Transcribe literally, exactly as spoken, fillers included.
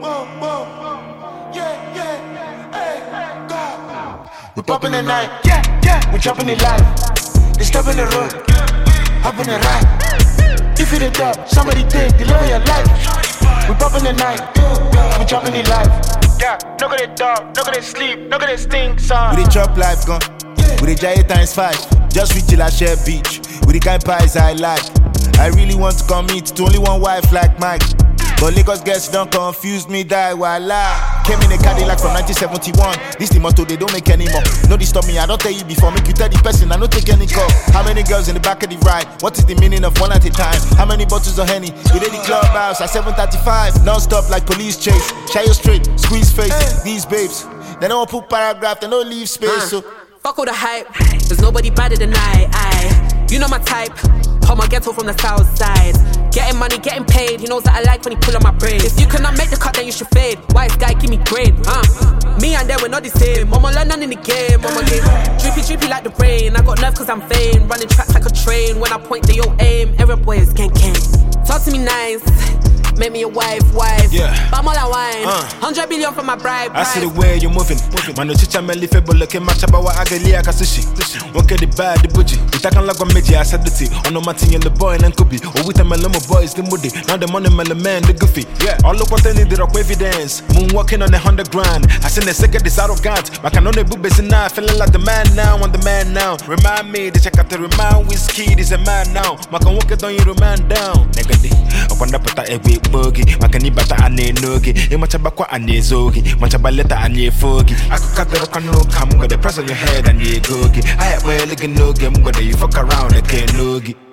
Yeah, yeah, hey, God. We pop in the night, yeah, yeah. We jumping in live, disturbing the road, up in the ride. If you the top, somebody take, deliver your life. We pop in the night, we jumping in live. Yeah, no go they dog, no go they sleep, no go they stink, son. We dey chop life gun, we dey giant times five. Just reach till I share beach, with the kind pies I like. I really want to commit to only one wife like Mike. But Lagos girls don't confuse me, die while I came in a Cadillac from nineteen seventy-one. This the motto, they don't make anymore. No disturb me, I don't tell you before. Make you tell the person, I don't take any call. How many girls in the back of the ride? What is the meaning of one at a time? How many bottles of Henny? We did the clubhouse at seven thirty-five. Non-stop like police chase. Shy you straight, squeeze face. These babes, they don't put paragraph, they don't leave space. uh, So fuck all the hype, there's nobody better than I, I. You know my type, call my ghetto from the south side. Getting money, getting paid, he knows that I like when he pull on my brain. If you cannot make the cut, then you should fade. Wise guy, give me grade, uh. Me and them, we're not the same. Mama London in the game, mama game. Drippy, drippy like the rain. I got nerve cause I'm vain. Running tracks like a train. When I point, they all aim. Every boy is gang gang. Talk to me nice, make me a wife, wife. Yeah. Bam all I wine, uh. hundred billion for my bride. I see the way you're moving. Man, no chicha me life, but look at my chaba wa agelia kasushi. One get the bad, the butchie. We take on like a meji, I said the tea. On no matin and the boy and Kubi. Or with a mellow boys, the moody. Now the money mellow man, the goofy. Yeah. All look what they need, the rock evidence. Moonwalking on the hundred grand. I seen the second this arrogant. I can only boobies in now, feeling like the man now, I'm the man now. Remind me, the check out the remind whiskey, this a man now. I can walk it on you, man down. Negative. I wonder put a big boogie. Makani bata ane nogi. Imachabakwa ane zogi. Machabaleta ane fogi. I could cut the rock and no come. Got the press on your head and ye gogi. I have well again no game. Whether you fuck around, I can't nogi.